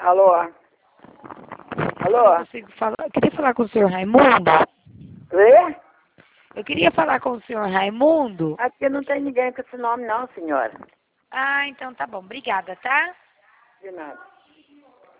Alô? Alô? Eu consigo falar. Eu queria falar com o senhor Raimundo. Oi? Eu queria falar com o senhor Raimundo. Aqui não tem ninguém com esse nome não, senhora. Ah, então tá bom. Obrigada, tá? De nada.